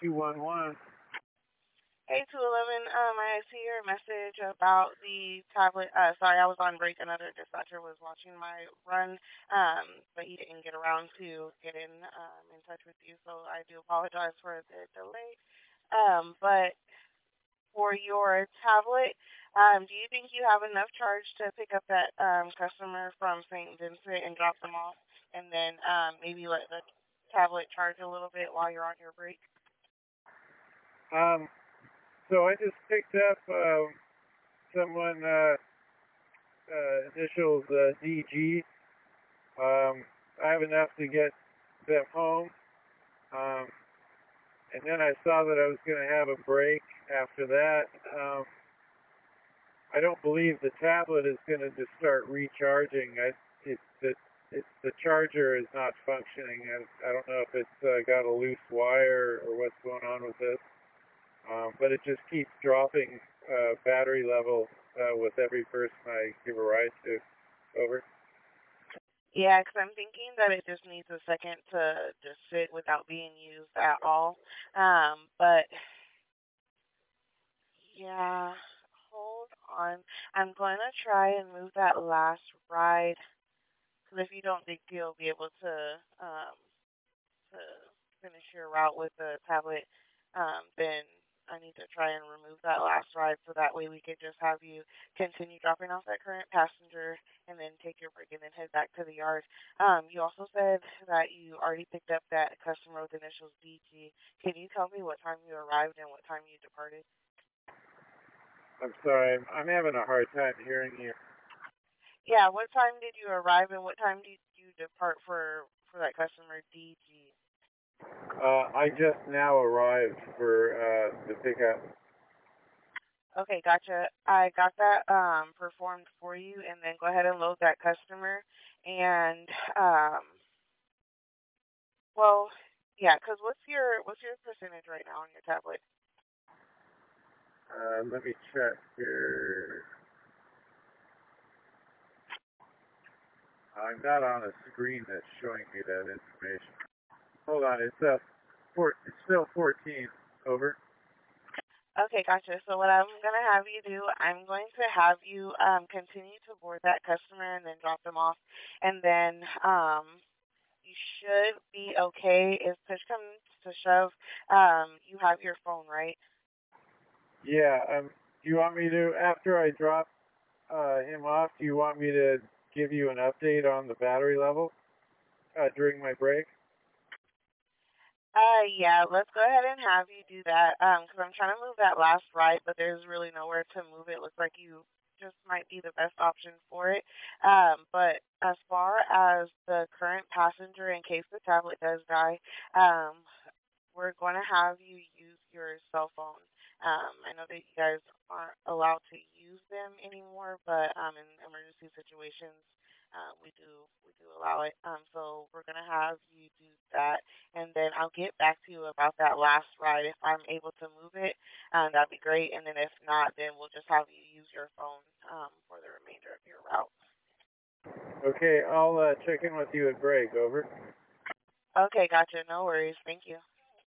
211. Hey, 211. I see your message about the tablet. Sorry, I was on break. Another dispatcher was watching my run, but he didn't get around to getting in touch with you, so I do apologize for the delay. But for your tablet, do you think you have enough charge to pick up that customer from St. Vincent and drop them off, and then maybe let the tablet charge a little bit while you're on your break? Um, so I just picked up someone initials DG. I have enough to get them home. Um, and then I saw that I was going to have a break after that. I don't believe the tablet is going to just start recharging. The charger is not functioning. I don't know if it's got a loose wire or what's going on with this, but it just keeps dropping battery level with every person I give a ride to. Over. Yeah, because I'm thinking that it just needs a second to just sit without being used at all. But yeah, hold on. I'm going to try and move that last ride. Because if you don't think you'll be able to finish your route with the tablet, then I need to try and remove that last ride so that way we could just have you continue dropping off that current passenger and then take your break and then head back to the yard. You also said that you already picked up that customer with initials DG. Can you tell me what time you arrived and what time you departed? I'm sorry, I'm having a hard time hearing you. Yeah, what time did you arrive and what time did you depart for that customer DG? I just now arrived for the pickup. Okay, gotcha. I got that performed for you, and then go ahead and load that customer. And well, yeah, 'cause what's your percentage right now on your tablet? Let me check here. I'm not on a screen that's showing me that information. Hold on, it's still 14. Over. Okay, gotcha. So what I'm gonna have you do, I'm going to have you continue to board that customer and then drop them off, and then you should be okay. If push comes to shove, you have your phone, right? Yeah. Do you want me to after I drop him off? Do you want me to give you an update on the battery level during my break? Yeah, let's go ahead and have you do that. Because I'm trying to move that last ride, but there's really nowhere to move it. Looks like you just might be the best option for it. But as far as the current passenger, in case the tablet does die, we're going to have you use your cell phone. I know that you guys aren't allowed to use them anymore, but in emergency situations, we do allow it. So we're gonna have you do that, and then I'll get back to you about that last ride. If I'm able to move it, that'd be great. And then if not, then we'll just have you use your phone for the remainder of your route. Okay, I'll check in with you at break. Over. Okay, gotcha. No worries. Thank you.